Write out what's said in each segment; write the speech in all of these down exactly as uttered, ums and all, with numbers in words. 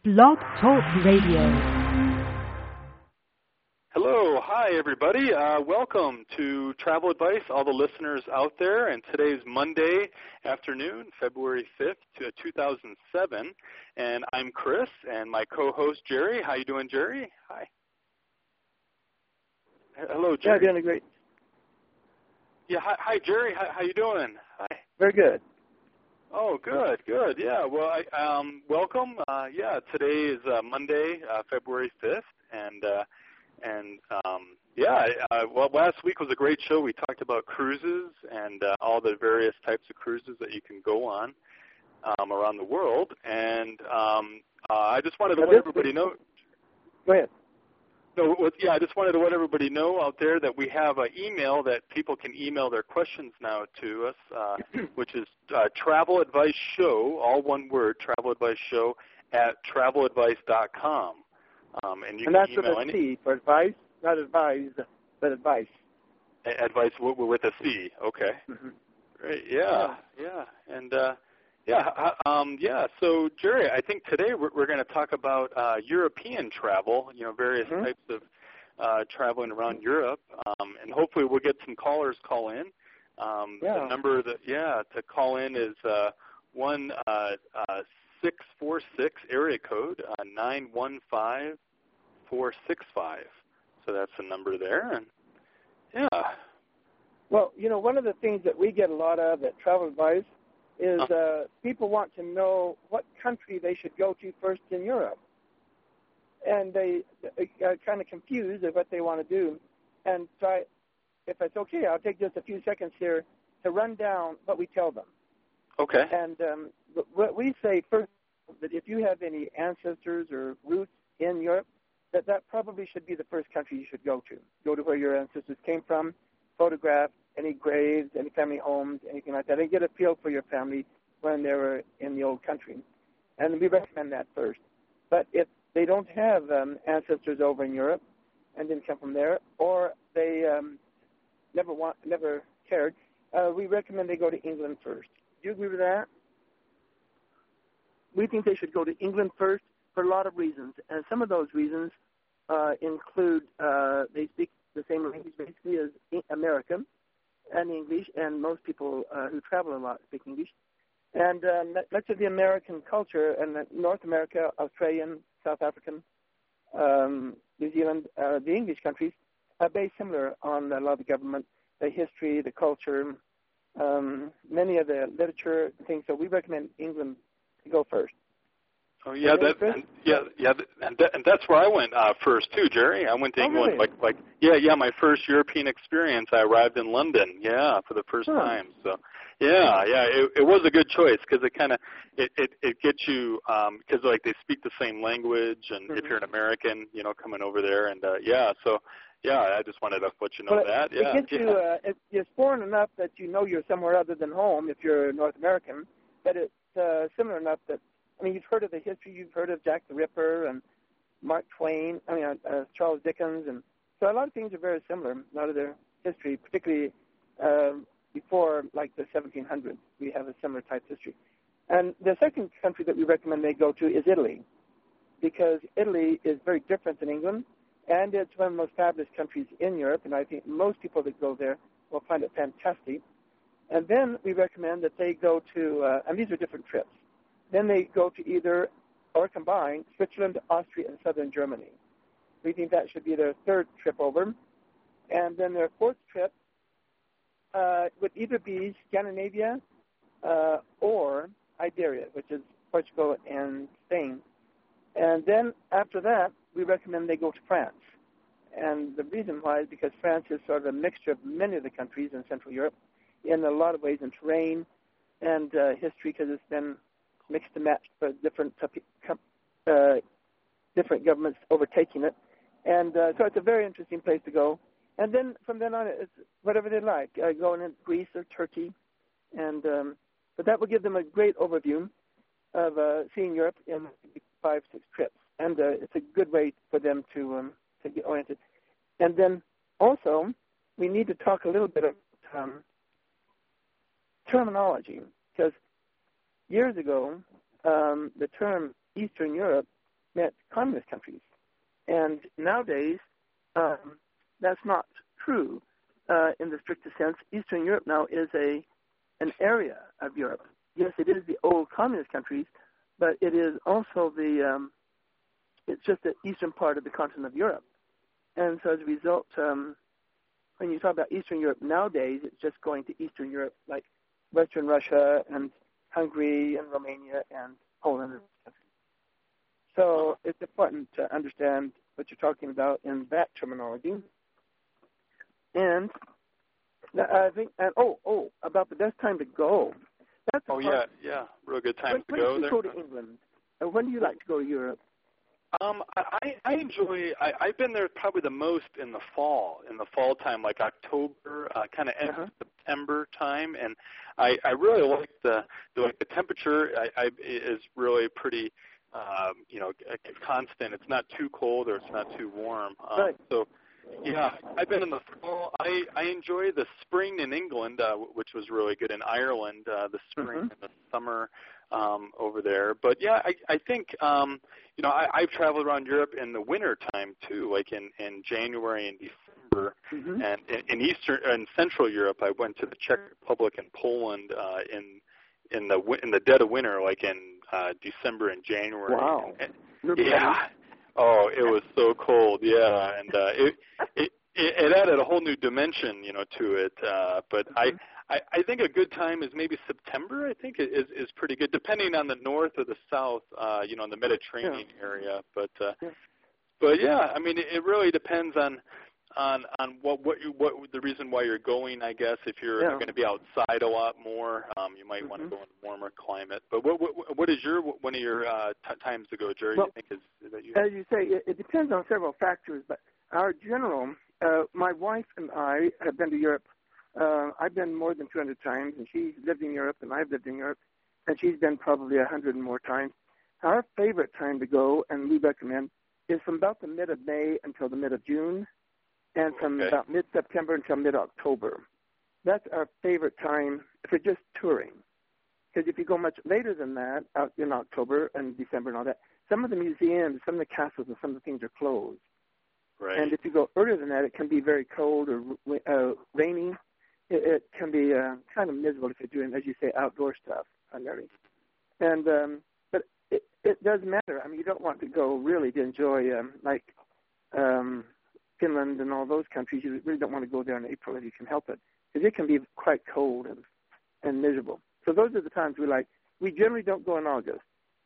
Blog Talk Radio. Hello, hi everybody. Uh, welcome to Travel Advice, all the listeners out there. And today's Monday afternoon, February fifth, two thousand seven. And I'm Chris, and my co-host Jerry. How you doing, Jerry? Hi. Hello, Jerry. Yeah, doing great. Yeah, hi, hi Jerry. How, how you doing? Hi. Very good. Oh, good, good. Yeah, well, I, um, welcome. Uh, yeah, today is uh, Monday, uh, February fifth, and uh, and um, yeah, uh, well, last week was a great show. We talked about cruises and uh, all the various types of cruises that you can go on um, around the world, and um, uh, I just wanted to let everybody know. Go ahead. No, yeah, I just wanted to let everybody know out there that we have an email that people can email their questions now to us, uh, which is uh, Travel Advice Show, all one word, Travel Advice Show at travel advice dot com. Um, and you and can that's email with a any C for advice, not advise, but advice. Advice with a C. Okay. Mm-hmm. Great. Yeah. Yeah. And uh, yeah. Um, yeah. So Jerry, I think today we're, we're going to talk about uh, European travel. You know, various mm-hmm. types of uh, traveling around Europe, um, and hopefully we'll get some callers call in. Um, yeah. The number that yeah to call in is uh, one uh, uh, six four six area code uh, nine one five four six five. So that's the number there, and yeah. Well, you know, one of the things that we get a lot of at Travel Advice is uh, people want to know what country they should go to first in Europe. And they are kind of confused of what they want to do. And so I, if it's okay, I'll take just a few seconds here to run down what we tell them. Okay. And um, what we say first, that if you have any ancestors or roots in Europe, that that probably should be the first country you should go to. Go to where your ancestors came from, photograph any graves, any family homes, anything like that, and get a feel for your family when they were in the old country. And we recommend that first. But if they don't have um, ancestors over in Europe and didn't come from there, or they um, never want, never cared, uh, we recommend they go to England first. Do you agree with that? We think they should go to England first for a lot of reasons, and some of those reasons uh, include uh, they speak the same language basically as American and English, and most people uh, who travel a lot speak English. And um, much of the American culture, and North America, Australian, South African, um, New Zealand, uh, the English countries, are very similar on a lot of the government, the history, the culture, um, many of the literature things. So we recommend England to go first. Oh yeah, that and, yeah, yeah, and, that, and that's where I went uh, first too, Jerry. I went to oh, England, really? like, like, yeah, yeah. My first European experience, I arrived in London, yeah, for the first huh. time. So, yeah, yeah, it, it was a good choice because it kind of it, it it gets you because um, like they speak the same language, and mm-hmm. if you're an American, you know, coming over there, and uh, yeah, so yeah, I just wanted to let you know well, that. It yeah, gets yeah. you. Uh, it, it's foreign enough that you know you're somewhere other than home if you're North American, but it's uh, similar enough that. I mean, you've heard of the history. You've heard of Jack the Ripper and Mark Twain. I mean, uh, uh, Charles Dickens, and so a lot of things are very similar. A lot of their history, particularly uh, before like the seventeen hundreds, we have a similar type history. And the second country that we recommend they go to is Italy, because Italy is very different than England, and it's one of the most fabulous countries in Europe. And I think most people that go there will find it fantastic. And then we recommend that they go to, uh, and these are different trips. Then they go to either, or combine, Switzerland, Austria, and southern Germany. We think that should be their third trip over. And then their fourth trip uh, would either be Scandinavia uh, or Iberia, which is Portugal and Spain. And then after that, we recommend they go to France. And the reason why is because France is sort of a mixture of many of the countries in Central Europe in a lot of ways in terrain and uh, history, because it's been mixed and matched for different uh, different governments overtaking it. And uh, so it's a very interesting place to go. And then from then on, it's whatever they like, uh, going in Greece or Turkey. And um, but that will give them a great overview of uh, seeing Europe in five, six trips. And uh, it's a good way for them to um, to get oriented. And then also, we need to talk a little bit of um, terminology, because years ago, um, the term Eastern Europe meant communist countries. And nowadays, um, that's not true uh, in the strictest sense. Eastern Europe now is a an area of Europe. Yes, it is the old communist countries, but it is also the, um, it's just the eastern part of the continent of Europe. And so as a result, um, when you talk about Eastern Europe nowadays, it's just going to Eastern Europe, like Western Russia and Hungary and Romania and Poland. So it's important to understand what you're talking about in that terminology. And I think, and oh, oh, about the best time to go. That's oh, yeah, yeah, real good time when, to when go there. When do you go to England? Uh, when do you like to go to Europe? Um, I, I enjoy, I, I've been there probably the most in the fall, in the fall time, like October, uh, kind of end Uh-huh. of September time, and I, I really like the, the, like the temperature I, I, is really pretty, um, you know, constant. It's not too cold or it's not too warm. Um, Right. So, yeah, I've been in the fall. I, I enjoy the spring in England, uh, which was really good. In Ireland, uh, the spring Mm-hmm. and the summer um, over there. But yeah, I, I think um, you know I, I've traveled around Europe in the winter time too, like in, in January and December. Mm-hmm. And in, in Eastern and Central Europe, I went to the Czech Republic and Poland uh, in in the in the dead of winter, like in uh, December and January. Wow. And, You're yeah. Oh, it was so cold, yeah, and uh, it, it it added a whole new dimension, you know, to it. Uh, but I, I I think a good time is maybe September. I think is is pretty good, depending on the north or the south, uh, you know, in the Mediterranean Yeah. area. But uh, Yeah. but yeah, I mean, it, it really depends on on on what what you what the reason why you're going. I guess if you're Yeah. going to be outside a lot more, um, you might Mm-hmm. want to go in a warmer climate. But what what what is your one of your uh, t- times to go, Jerry? Well, you think is, is that you? As you say, it, it depends on several factors, but our general, uh, my wife and I have been to Europe. Uh, I've been more than two hundred times, and she's lived in Europe, and I've lived in Europe, and she's been probably one hundred and more times. Our favorite time to go, and we recommend, is from about the mid of May until the mid of June, and from Okay. about mid-September until mid-October. That's our favorite time for just touring. Because if you go much later than that, out in October and December and all that, some of the museums, some of the castles, and some of the things are closed. Right. And if you go earlier than that, it can be very cold or uh, rainy. It, it can be uh, kind of miserable if you're doing, as you say, outdoor stuff primarily. And um, but it, it does matter. I mean, you don't want to go really to enjoy um, like um, Finland and all those countries. You really don't want to go there in April if you can help it, because it can be quite cold and, and miserable. So those are the times we like. We generally don't go in August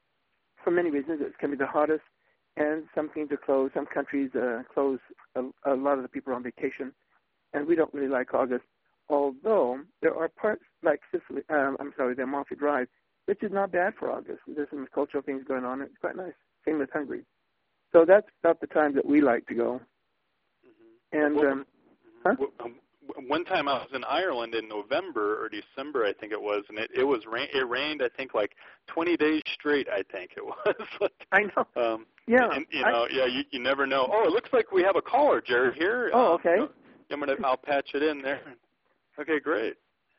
for many reasons. It can be the hottest, and some things are closed. Some countries uh, close. A, a lot of the people are on vacation, and we don't really like August. Although there are parts like Sicily, um, I'm sorry, the Amalfi Drive, which is not bad for August. There's some cultural things going on. It's quite nice. Same with Hungary. So that's about the time that we like to go. Mm-hmm. And well, um, huh? well, one time I was in Ireland in November or December, I think it was, and it, it was rain, it rained, I think, like twenty days straight. I think it was. I know. Um, Yeah. And, you I, know, yeah, you, you never know. Oh, it looks like we have a caller, Jared, here. Oh, Um, okay. I'm gonna, I'll patch it in there. Okay, great.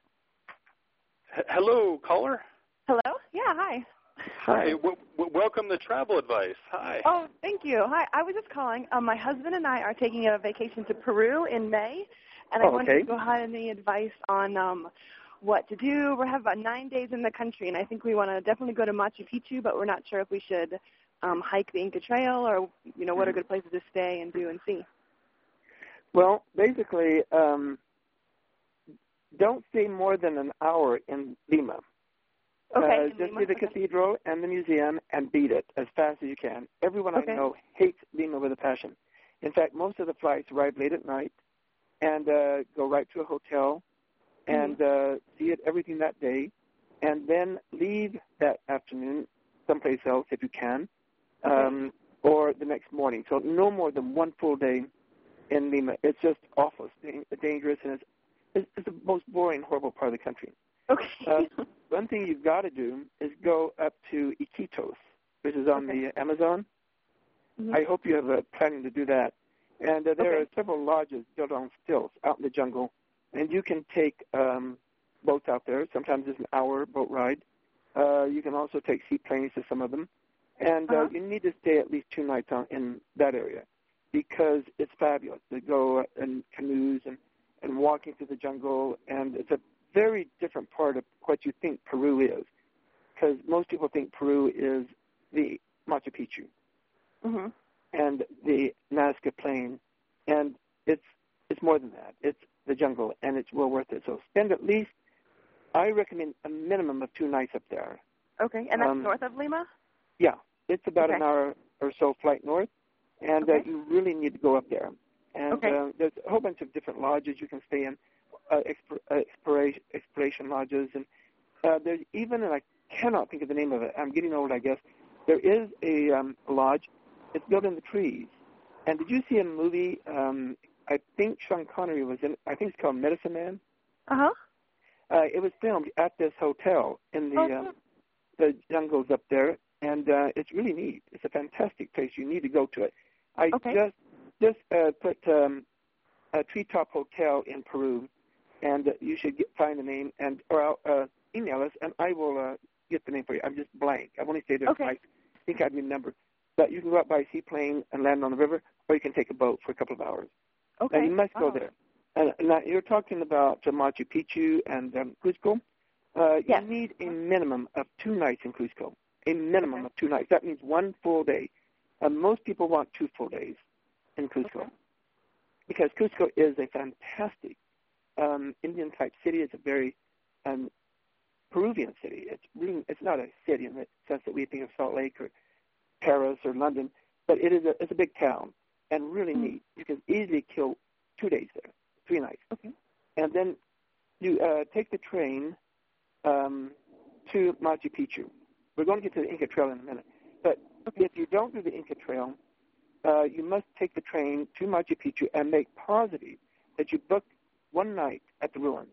H- hello, caller. Hello? Yeah, hi. Hi. W- w- welcome to Travel Advice. Hi. Oh, thank you. Hi, I was just calling. Um, my husband and I are taking a vacation to Peru in May, and I Oh, wanted okay. to go ahead and any advice on um, what to do. We have about nine days in the country, and I think we want to definitely go to Machu Picchu, but we're not sure if we should um, hike the Inca Trail or, you know, what are good places to stay and do and see. Well, basically, um, don't stay more than an hour in Lima. Okay. Uh, in just Lima? see the Okay. cathedral and the museum and beat it as fast as you can. Everyone Okay. I know hates Lima with a passion. In fact, most of the flights arrive late at night and uh, go right to a hotel and Mm-hmm. uh, see it everything that day, and then leave that afternoon someplace else if you can, um, or the next morning. So no more than one full day in Lima. It's just awful. It's dangerous, and it's, it's, it's the most boring, horrible part of the country. Okay. Uh, one thing you've got to do is go up to Iquitos, which is on Okay. the Amazon. Mm-hmm. I hope you have uh, planning to do that. And uh, there Okay. are several lodges built on stilts out in the jungle, and you can take um, boats out there. Sometimes it's an hour boat ride. Uh, you can also take seaplanes to some of them. And uh, Uh-huh. you need to stay at least two nights on, in that area because it's fabulous to go in canoes and, and walking through the jungle. And it's a very different part of what you think Peru is, because most people think Peru is the Machu Picchu Mhm. and the Nazca Plain, and it's it's more than that. It's the jungle, and it's well worth it. So spend at least, I recommend a minimum of two nights up there. Okay, and that's Um, north of Lima? Yeah, it's about Okay. an hour or so flight north, and Okay. uh, you really need to go up there. And Okay. uh, there's a whole bunch of different lodges you can stay in, uh, exp- uh, exploration, exploration lodges, and uh, there's even, and I cannot think of the name of it, I'm getting old, I guess, there is a um, lodge. It's built in the trees. And did you see a movie, um, I think Sean Connery was in, I think it's called Medicine Man? Uh-huh. Uh, it was filmed at this hotel in the Oh, um, cool. the jungles up there, and uh, it's really neat. It's a fantastic place. You need to go to it. I Okay. just just uh, put um, a Treetop Hotel in Peru, and uh, you should get, find the name and or I'll, uh, email us, and I will uh, get the name for you. I'm just blank. I've only stayed there Okay. twice. I think I'd remember. But you can go up by a seaplane and land on the river, or you can take a boat for a couple of hours. Okay. And you must go Wow. there. And now you're talking about uh, Machu Picchu and um, Cusco. Uh, Yes. You need a minimum of two nights in Cusco. A minimum Okay. of two nights. That means one full day. Uh, most people want two full days in Cusco Okay. because Cusco is a fantastic um, Indian-type city. It's a very um, Peruvian city. It's really, it's not a city in the sense that we think of Salt Lake or Paris or London, but it is a, it's a big town and really Mm. neat. You can easily kill two days there, three nights. Okay. And then you uh, take the train um, to Machu Picchu. We're going to get to the Inca Trail in a minute. But Okay. if you don't do the Inca Trail, uh, you must take the train to Machu Picchu and make positive that you book one night at the ruins.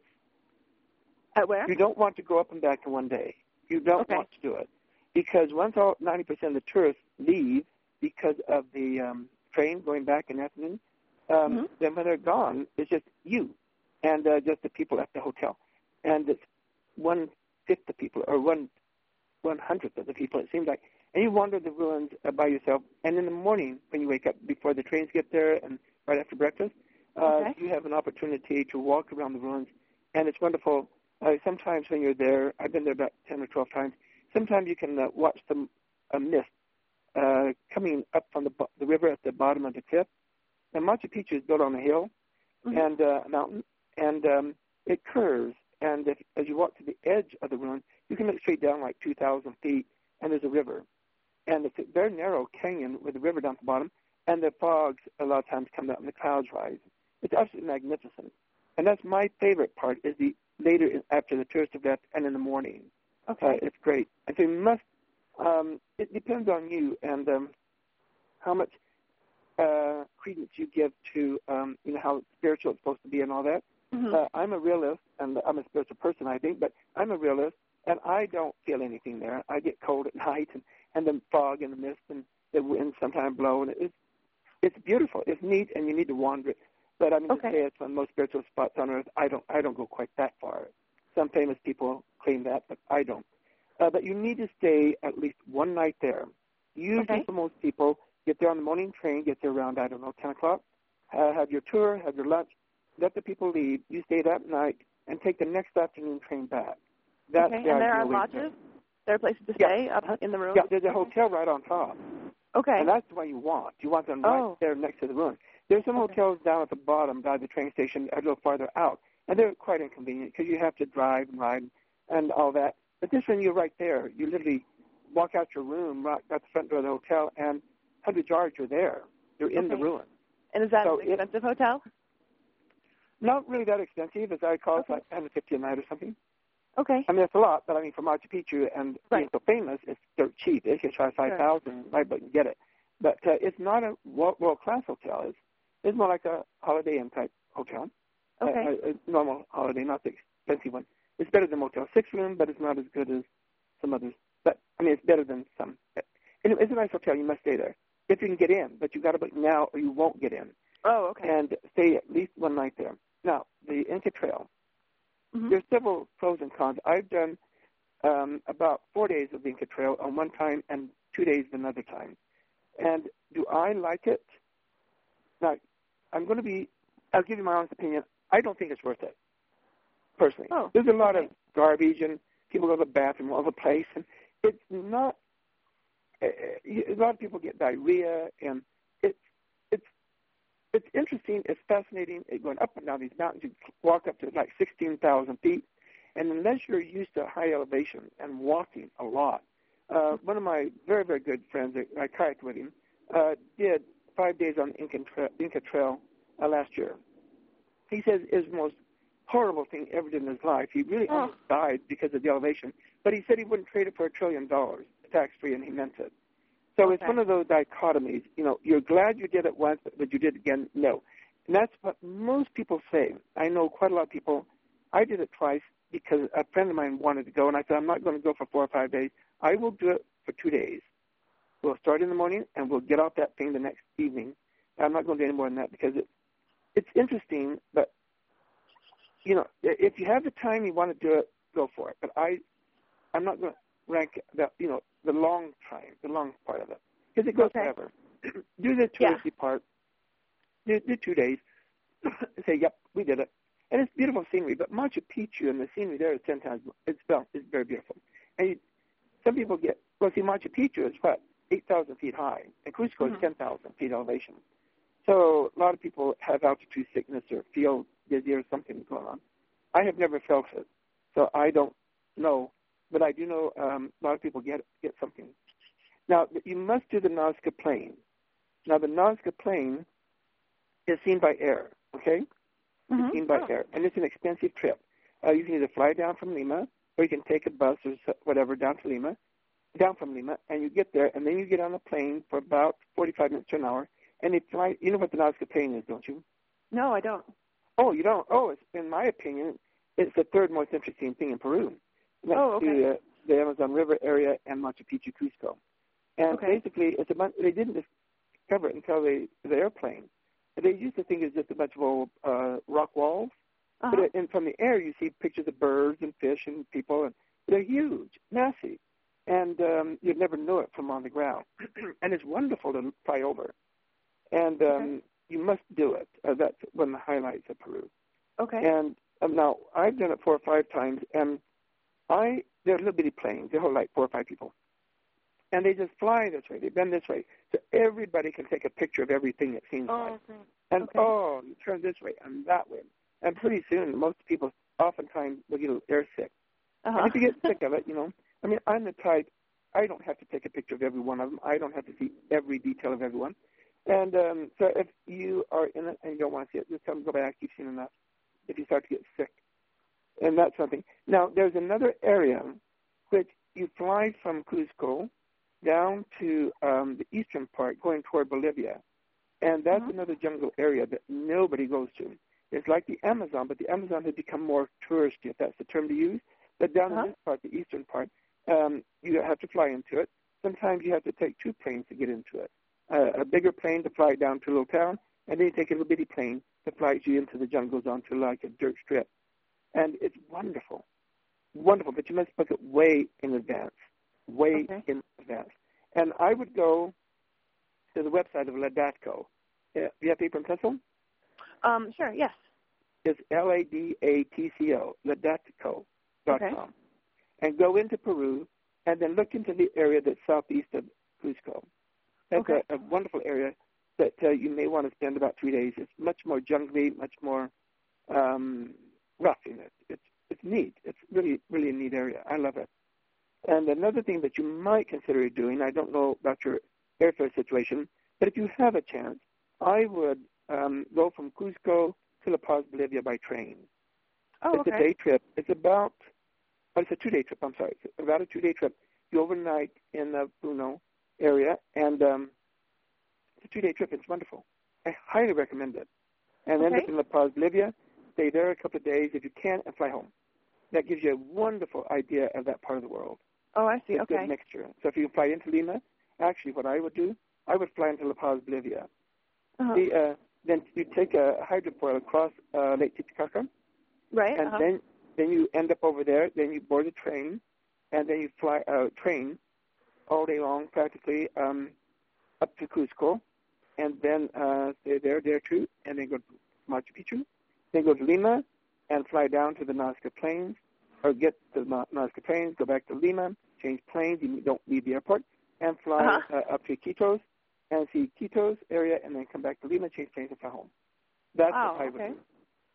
At where? You don't want to go up and back in one day. You don't Okay. want to do it. Because once all ninety percent of the tourists leave because of the um, train going back in the afternoon, um, Mhm. then when they're gone, it's just you and uh, just the people at the hotel. And it's one-fifth the people, or one one-hundredth of the people, it seems like. And you wander the ruins uh, by yourself. And in the morning, when you wake up, before the trains get there and right after breakfast, uh, Okay. you have an opportunity to walk around the ruins. And it's wonderful. Uh, sometimes when you're there, I've been there about ten or twelve times, sometimes you can uh, watch the a mist uh, coming up from the, bo- the river at the bottom of the cliff. And Machu Picchu is built on a hill Mhm. and uh, a mountain, and um, it curves. And if, as you walk to the edge of the ruin, you can look straight down like two thousand feet, and there's a river. And it's a very narrow canyon with a river down at the bottom, and the fogs a lot of times come out and the clouds rise. It's absolutely magnificent. And that's my favorite part, is the later in, after the tourists have left and in the morning. Okay. Uh, it's great. And so you must, um, it depends on you and um, how much uh, credence you give to, um, you know, how spiritual it's supposed to be and all that. Mhm. Uh, I'm a realist, and I'm a spiritual person, I think, but I'm a realist, and I don't feel anything there. I get cold at night, and, and the fog and the mist and the wind sometimes blow, and it's it's beautiful. It's neat, and you need to wander it. But I mean, Okay. to say it's one of the most spiritual spots on earth, I don't I don't go quite that far. Some famous people claim that, but I don't. Uh, but you need to stay at least one night there. Usually, Okay. for most people, get there on the morning train, get there around, I don't know, ten o'clock, uh, have your tour, have your lunch, let the people leave, you stay that night, and take the next afternoon train back. That's Okay. the And there are ideal way to do lodges? it. There are places to Yeah. stay up in the ruins? Yeah, there's a Okay. hotel right on top. Okay. And that's the one you want. You want them right Oh. there next to the ruins. There's some Okay. hotels down at the bottom by the train station a little farther out, and they're quite inconvenient because you have to drive and ride and all that. But this one, you're right there. You literally walk out your room right at the front door of the hotel, and one hundred yards, you're there. You're in the Okay. ruins. And is that so an it- expensive hotel? Not really that expensive, as I recall. It's Okay. like one hundred fifty a night or something. Okay. I mean, it's a lot, but I mean, for Machu Picchu and being Right. so famous, it's dirt cheap. If you try five thousand, right, but you get it. But uh, it's not a world, world-class hotel. It's, it's more like a Holiday Inn type hotel. Okay. A, a, a normal Holiday, not the expensive one. It's better than Motel six room, but it's not as good as some others. But I mean, it's better than some. Anyway, it's a nice hotel. You must stay there if you can get in, but you got to book now, or you won't get in. Oh, okay. And stay at least one night there. Now, the Inca Trail. Mhm. There's several pros and cons. I've done um, about four days of the Inca Trail on one time and two days another time. And do I like it? Now, I'm going to be, I'll give you my honest opinion. I don't think it's worth it, personally. Oh, There's a lot okay. of garbage, and people go to the bathroom all over the place, and it's not, uh, a lot of people get diarrhea, and it's, it's, it's interesting, it's fascinating, it's going up and down these mountains. You walk up to like sixteen thousand feet, and unless you're used to high elevation and walking a lot, uh, one of my very, very good friends, I kayaked with him, uh, did five days on Inca, tra- Inca Trail uh, last year. He says it's the most horrible thing ever did in his life. He really Oh. almost died because of the elevation, but he said he wouldn't trade it for a trillion dollars, tax-free, and he meant it. So Okay. it's one of those dichotomies. You know, you're glad you did it once, but you did it again? No. And that's what most people say. I know quite a lot of people. I did it twice because a friend of mine wanted to go, and I said, I'm not going to go for four or five days. I will do it for two days. We'll start in the morning, and we'll get off that thing the next evening. I'm not going to do any more than that because it, it's interesting, but, you know, if you have the time, you want to do it, go for it. But I, I'm not going to rank the, you know, the long time, the long part of it, because it goes Okay. forever. Do the touristy Yeah. part, do, do two days, say, yep, we did it. And it's beautiful scenery, but Machu Picchu and the scenery there is ten times, it's, well, it's very beautiful. And you, some people get, well, see, Machu Picchu is what, eight thousand feet high, and Cusco Mm-hmm. is ten thousand feet elevation. So a lot of people have altitude sickness or feel dizzy or something going on. I have never felt it, so I don't know, but I do know um, a lot of people get get something. Now, you must do the Nazca Plain. Now, the Nazca Plain is seen by air, okay? Mm-hmm. It's seen by Oh. air, and it's an expensive trip. Uh, you can either fly down from Lima, or you can take a bus or so- whatever down to Lima, down from Lima, and you get there, and then you get on a plane for about forty-five minutes to an hour, and it fly. You know what the Nazca Plain is, don't you? No, I don't. Oh, you don't? Oh, it's, in my opinion, it's the third most interesting thing in Peru. Next Oh, okay. to uh, the Amazon River area and Machu Picchu, Cusco. And Okay. basically, it's a bunch, they didn't discover it until they, the airplane. They used to think it was just a bunch of old uh, rock walls. Uh-huh. But it, and from the air, you see pictures of birds and fish and people, and they're huge, massive. And um, you'd never know it from on the ground. And it's wonderful to fly over. And um, Okay. you must do it. Uh, that's one of the highlights of Peru. Okay. And um, now, I've done it four or five times, and I they're little bitty planes. They hold like four or five people. And they just fly this way. They bend this way. So everybody can take a picture of everything it seems Oh, like. okay. And, Okay. oh, you turn this way and that way. And pretty soon, most people oftentimes will get a little airsick. Uh-huh. And if you get sick of it, you know, I mean, I'm the type, I don't have to take a picture of every one of them. I don't have to see every detail of everyone. And um, so if you are in it and you don't want to see it, just tell them, go back, you've seen enough, if you start to get sick. And that's something. Now, there's another area which you fly from Cusco down to um, the eastern part, going toward Bolivia. And that's Mhm. another jungle area that nobody goes to. It's like the Amazon, but the Amazon has become more touristy, if that's the term to use. But down Uh-huh. in this part, the eastern part, um, you have to fly into it. Sometimes you have to take two planes to get into it. Uh, a bigger plane to fly down to a little town, and then you take a little bitty plane that flies you into the jungles onto like a dirt strip. And it's wonderful. Wonderful, but you must book it way in advance. Way Okay. in advance. And I would go to the website of Ladatco. Uh, do you have paper and pencil? Um, sure, yes. It's L A D A T C O, Ladatco dot com. Okay. And go into Peru, and then look into the area that's southeast of Cusco. That's Okay. a, a wonderful area that uh, you may want to spend about three days. It's much more jungly, much more um, rough in it. It's it's neat. It's really, really a neat area. I love it. And another thing that you might consider doing, I don't know about your airfare situation, but if you have a chance, I would um, go from Cusco to La Paz, Bolivia by train. Oh, It's okay. a day trip. It's about, oh, it's a two-day trip, I'm sorry. It's about a two-day trip. You overnight in the Puno area, and um, it's a two-day trip. It's wonderful. I highly recommend it. And end Okay. up in La Paz, Bolivia, stay there a couple of days if you can, and fly home. That gives you a wonderful idea of that part of the world. Oh, I see. It's a Okay. good mixture. So if you fly into Lima, actually what I would do, I would fly into La Paz, Bolivia. Uh-huh. The, uh, then you take a hydrofoil across uh, Lake Titicaca, Right. and Uh-huh. then then you end up over there. Then you board a train, and then you fly uh, train all day long, practically, um, up to Cusco, and then uh, stay there a day or two, and then go to Machu Picchu, then go to Lima, and fly down to the Nazca Plains, or get to the Nazca Plains, go back to Lima, change planes, you don't leave the airport, and fly Uh-huh. uh, up to Iquitos, and see Iquitos area, and then come back to Lima, change planes, and fly home. That's Wow, what I would okay. do.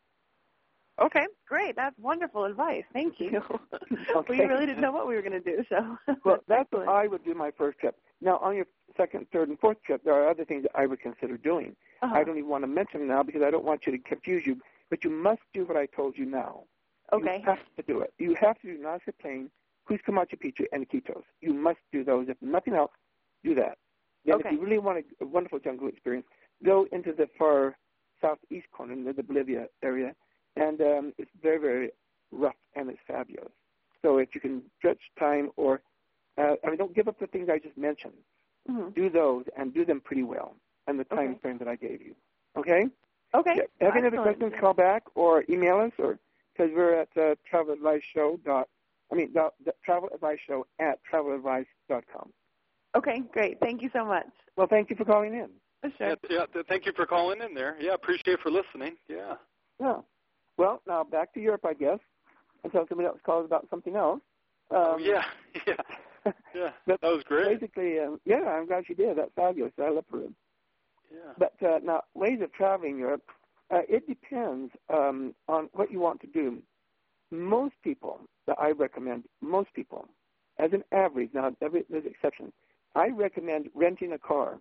Okay, great. That's wonderful advice. Thank you. Okay. We really didn't know what we were going to do, so. Well, that's what excellent. I would do my first trip. Now, on your second, third, and fourth trip, there are other things that I would consider doing. Uh-huh. I don't even want to mention them now because I don't want you to confuse you, but you must do what I told you now. Okay. You have to do it. You have to do Nazca Plain, Cusco, Machu Picchu, and Iquitos. You must do those. If nothing else, do that. Then Okay. if you really want a, a wonderful jungle experience, go into the far southeast corner, in the Bolivia area, and um, it's very, very rough, and it's fabulous. So if you can stretch time or, uh, I mean, don't give up the things I just mentioned. Mm-hmm. Do those and do them pretty well in the time Okay. frame that I gave you. Okay? Okay. Yeah. Have any other Excellent. questions, call back or email us, or because we're at uh, travel advice show dot, I mean, dot, dot, travel advice show at travel advice dot com. Okay, great. Thank you so much. Well, thank you for calling in. Sure. Yeah, yeah, th- thank you for calling in there. Yeah, appreciate for listening. Yeah. Yeah. Well, now back to Europe, I guess, until somebody else calls about something else. Um, Oh, yeah, yeah, yeah. But That was great. Basically, um, yeah, I'm glad you did. That's fabulous. I love Peru. Yeah. But uh, now, ways of traveling Europe, uh, it depends um, on what you want to do. Most people that I recommend, most people, as an average, now every, there's exceptions, I recommend renting a car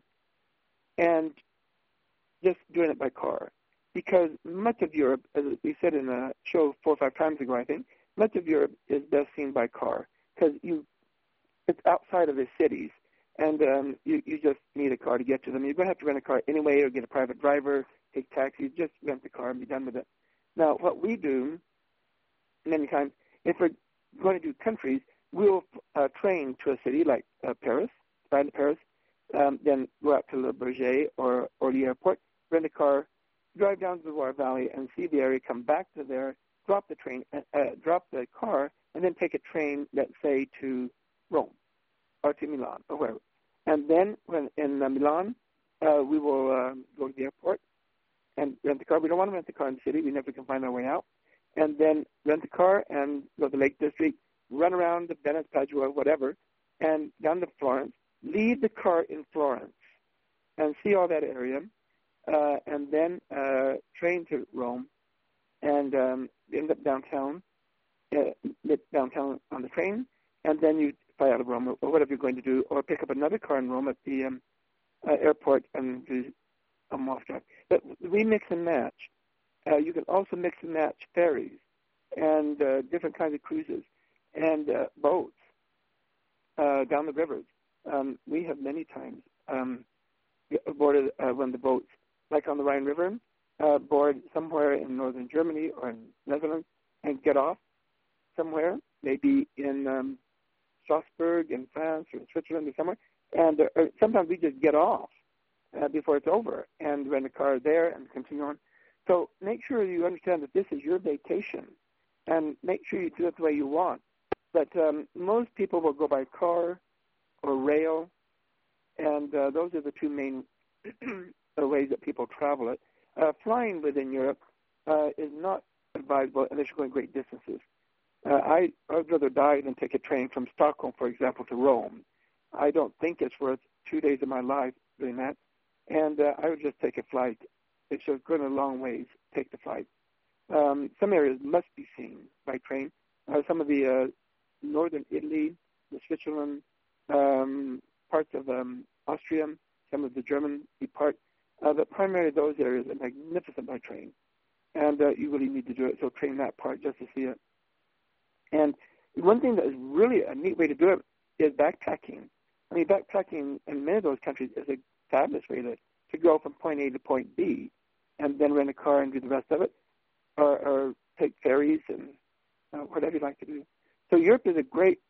and just doing it by car. Because much of Europe, as we said in a show four or five times ago, I think, much of Europe is best seen by car because you, it's outside of the cities, and um, you, you just need a car to get to them. You're going to have to rent a car anyway or get a private driver, take taxis, just rent the car and be done with it. Now, what we do many times, if we're going to do countries, we'll uh, train to a city like uh, Paris, fly to Paris, um, then go out to Le Bourget or, or the airport, rent a car, drive down to the Loire Valley and see the area, come back to there, drop the train, uh, uh, drop the car, and then take a train, let's say, to Rome or to Milan or wherever. And then when in uh, Milan, uh, we will um, go to the airport and rent the car. We don't want to rent the car in the city. We never can find our way out. And then rent the car and go to the Lake District, run around the Venice, Padua, whatever, and down to Florence. Leave the car in Florence and see all that area. Uh, and then uh, train to Rome, and um, end up downtown, uh, downtown on the train, and then you fly out of Rome or whatever you're going to do, or pick up another car in Rome at the um, uh, airport and do a off drive. But we mix and match. Uh, you can also mix and match ferries and uh, different kinds of cruises and uh, boats uh, down the rivers. Um, we have many times um, boarded uh, one of the boats, like on the Rhine River, uh, board somewhere in northern Germany or in Netherlands and get off somewhere, maybe in um, Strasbourg in France or Switzerland or somewhere. And uh, or sometimes we just get off uh, before it's over and rent a car there and continue on. So make sure you understand that this is your vacation and make sure you do it the way you want. But um, most people will go by car or rail, and uh, those are the two main the ways that people travel it. Uh, flying within Europe uh, is not advisable unless you're going great distances. Uh, I I'd rather die than take a train from Stockholm, for example, to Rome. I don't think it's worth two days of my life doing that, and uh, I would just take a flight. If you're going a long ways, take the flight. Um, some areas must be seen by train. Uh, some of the uh, northern Italy, the Switzerland, um, parts of um, Austria, some of the German part. Uh, but primarily those areas are magnificent by train, and uh, you really need to do it. So train that part just to see it. And one thing that is really a neat way to do it is backpacking. I mean, backpacking in many of those countries is a fabulous way to, to go from point A to point B, and then rent a car and do the rest of it, or, or take ferries and uh, whatever you'd like to do. So Europe is a great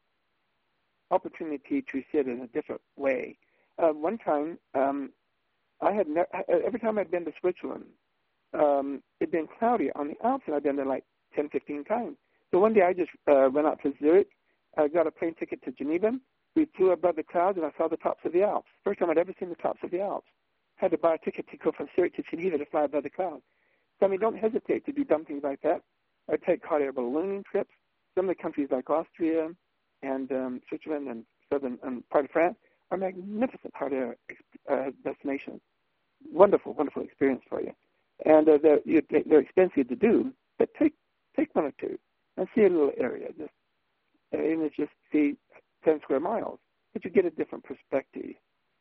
opportunity to see it in a different way. Uh, one time, um, I had ne- every time I'd been to Switzerland, um, it'd been cloudy on the Alps, and I'd been there like ten, fifteen times. So one day I just uh, went out to Zurich, uh, got a plane ticket to Geneva, we flew above the clouds, and I saw the tops of the Alps. First time I'd ever seen the tops of the Alps. Had to buy a ticket to go from Zurich to Geneva to fly above the clouds. So, I mean, don't hesitate to do dumb things like that. I take hot air ballooning trips. Some of the countries like Austria and um, Switzerland and southern and part of France are magnificent hot air uh, destinations. Wonderful, wonderful experience for you. And uh, they're, you, they're expensive to do, but take take one or two and see a little area. Just even if just see ten square miles, but you get a different perspective.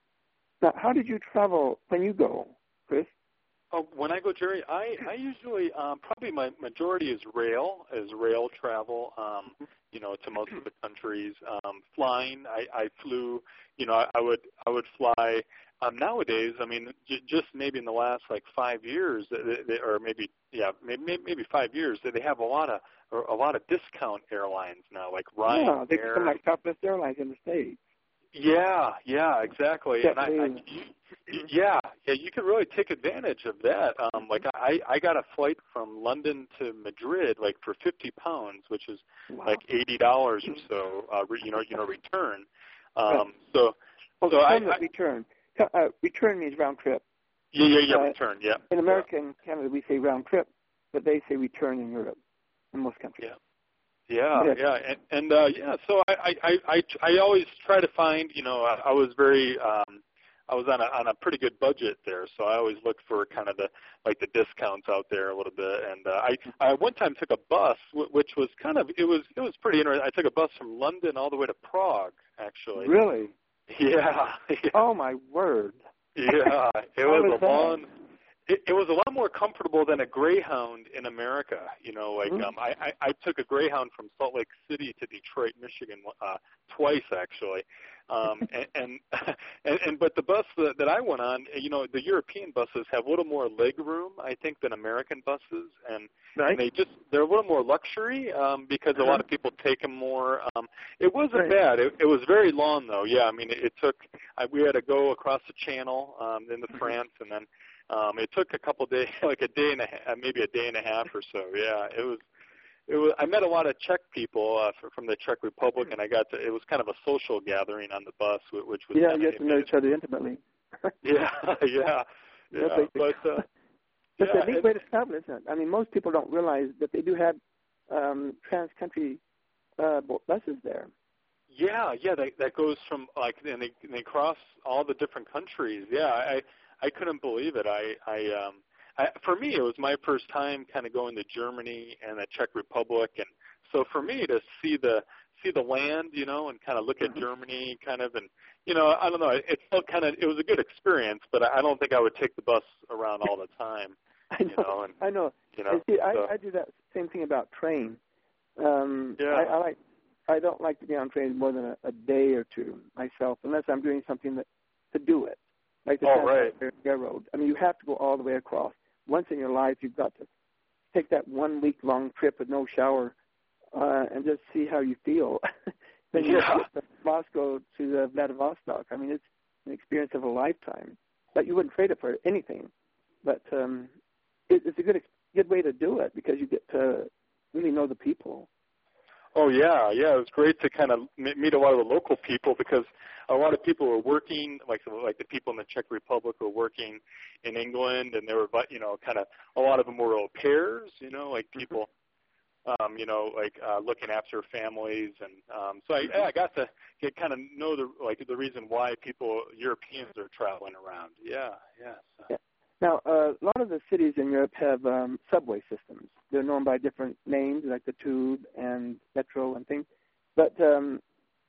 Now, how did you travel when you go, Chris? Oh, when I go, Jerry, I, I usually um, probably my majority is rail, is rail travel. Um, you know, to most of the countries. Um, flying, I, I flew. You know, I, I would I would fly. Um, nowadays, I mean, j- just maybe in the last like five years, they, they, or maybe yeah, maybe maybe five years, they have a lot of or a lot of discount airlines now, like Ryanair. Yeah, they become like Southwest Airlines in the States. Yeah, yeah, exactly. Yeah, and I, I you, yeah, yeah, you can really take advantage of that. Um, like I, I got a flight from London to Madrid, like for fifty pounds, which is wow. like eighty dollars or so. Uh, re, you know, you know, return. Um, right. so, well, so I, I return. Uh, return means round trip. Yeah, yeah, yeah. Uh, return. Yeah. In America yeah. and Canada, we say round trip, but they say return in Europe, in most countries. Yeah. Yeah, yeah, yeah. and, and uh, yeah. So I, I, I, I always try to find. You know, I, I was very, um, I was on a on a pretty good budget there, so I always looked for kind of the like the discounts out there a little bit. And uh, I, I one time took a bus, which was kind of it was it was pretty interesting. I took a bus from London all the way to Prague, actually. Really? Yeah. yeah. Oh my word. Yeah, it How was was a long. It, it was a lot more comfortable than a Greyhound in America. You know, like mm-hmm. um, I, I, I took a Greyhound from Salt Lake City to Detroit, Michigan, uh, twice actually. Um, and, and, and and but the bus that, that I went on, you know, the European buses have a little more leg room, I think, than American buses, and, right. and they just they're a little more luxury um, because uh-huh. a lot of people take them more. Um, it wasn't right. bad. It, it was very long though. Yeah, I mean, it, it took. I, we had to go across the channel um, into mm-hmm. France, and then. Um, it took a couple days, like a day and a half, maybe a day and a half or so. Yeah, it was. It was. I met a lot of Czech people uh, from the Czech Republic, and I got to. It was kind of a social gathering on the bus, which was. Yeah, you get to know each other intimately. yeah, yeah, yeah. But uh, that's yeah, a neat it, way to travel, isn't it? I mean, most people don't realize that they do have um, trans-country uh, buses there. Yeah, yeah. That that goes from like, and they and they cross all the different countries. Yeah, I. I couldn't believe it. I, I, um, I, for me, it was my first time kind of going to Germany and the Czech Republic, and so for me to see the see the land, you know, and kind of look at Germany, kind of, and you know, I don't know, it, it felt kind of, it was a good experience, but I don't think I would take the bus around all the time. I know. You know, and, I know. You know, see, so. I, I do that same thing about train. Um, yeah. I, I like. I don't like to be on trains more than a, a day or two myself, unless I'm doing something that to do it. Like the oh, right. Railroad. I mean, you have to go all the way across. Once in your life, you've got to take that one-week-long trip with no shower uh, and just see how you feel. Then you yeah. get from Moscow to uh, Vladivostok. I mean, it's an experience of a lifetime. But you wouldn't trade it for anything. But um, it, it's a good good way to do it because you get to really know the people. Oh, yeah, yeah. It was great to kind of meet a lot of the local people because a lot of people were working, like like the people in the Czech Republic were working in England, and they were, you know, kind of, a lot of them were au pairs, you know, like people, um, you know, like uh, looking after families. And um, so I, yeah, I got to get kind of know the, like the reason why people, Europeans are traveling around. Yeah, yeah. So. yeah. Now, uh, a lot of the cities in Europe have um, subway systems. They're known by different names, like the Tube and Metro and things. But um,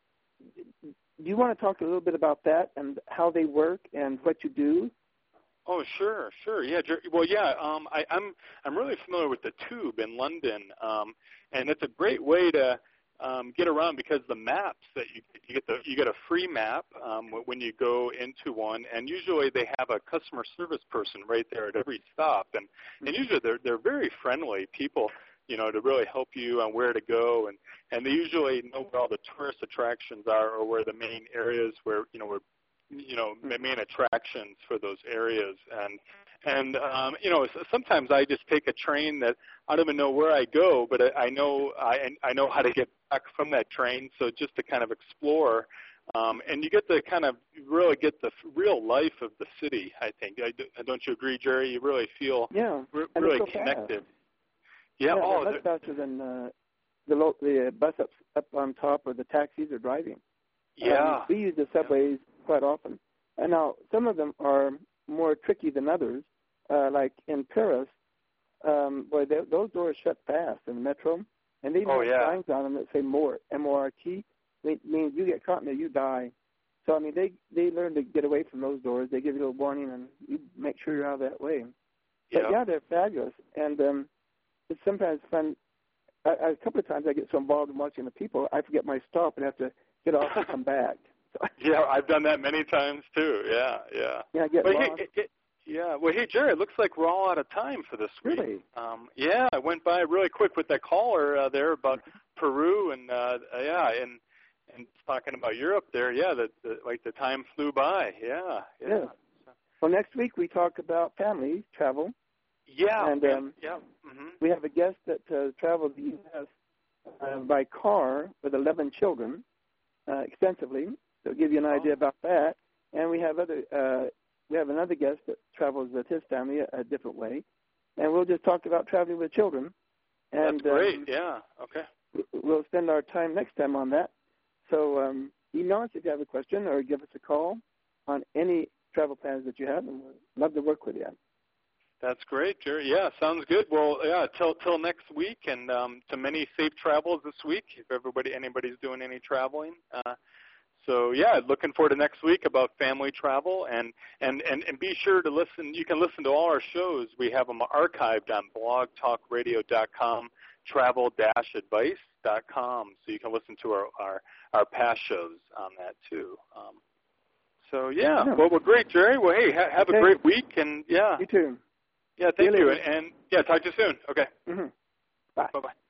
do you want to talk a little bit about that and how they work and what you do? Oh, sure, sure. Yeah, well, yeah. Um, I, I'm I'm really familiar with the Tube in London, um, and it's a great way to um, get around because the maps that you you get the you get a free map um, when you go into one, and usually they have a customer service person right there at every stop, and and usually they're they're very friendly people, you know, to really help you on where to go, and and they usually know where all the tourist attractions are or where the main areas where you know where you know main attractions for those areas. And and um, you know sometimes I just take a train that I don't even know where I go, but I know I I know how to get back from that train. So just to kind of explore Um, and you get to kind of really get the real life of the city, I think. I, don't you agree, Jerry? You really feel yeah. re- and really so connected. Fast. Yeah, yeah oh, much faster than uh, the, lo- the bus up, up on top or the taxis are driving. Yeah. Um, we use the subways yeah. quite often. And now some of them are more tricky than others. Uh, like in Paris, um, boy, they, those doors shut fast in the metro, and they even oh, have yeah. signs on them that say "more," M O R T. It means you get caught in there, you die. So I mean, they they learn to get away from those doors. They give you a little warning, and you make sure you're out of that way. But yeah, yeah they're fabulous, and um, it's sometimes fun. I, I, a couple of times I get so involved in watching the people, I forget my stop and have to get off and come back. So, yeah, I've done that many times too. Yeah, yeah. Yeah, I get but lost. Hey, it, it, yeah, well, hey, Jerry, it looks like we're all out of time for this week. Really? Um, yeah, I went by really quick with that caller uh, there about Peru and uh, yeah, and and talking about Europe there. Yeah, the, the like the time flew by. Yeah, yeah. yeah. Well, next week we talk about family travel. Yeah, and um, yeah. Mm-hmm. We have a guest that uh, traveled the U S Uh, by car with eleven children uh, extensively. So give you an idea about that. And we have other uh, we have another guest that travels with his family a, a different way. And we'll just talk about traveling with children. And that's great. Um, yeah. Okay. We'll spend our time next time on that. So um, email us if you have a question or give us a call on any travel plans that you have, and we'd love to work with you. That's great, Jerry. Yeah, sounds good. Well, yeah, till till next week, and um, to many safe travels this week. If everybody, anybody's doing any traveling, uh, so yeah, looking forward to next week about family travel, and and and and be sure to listen. You can listen to all our shows. We have them archived on blog talk radio dot com, travel dash advice dot com, so you can listen to our our, our past shows on that too. Um, so yeah, yeah, well, well, great, Jerry. Well, hey, ha- have okay. a great week, and yeah, you too. yeah, thank you, and, and yeah, talk to you soon. Okay. Mm-hmm. Bye. Bye-bye.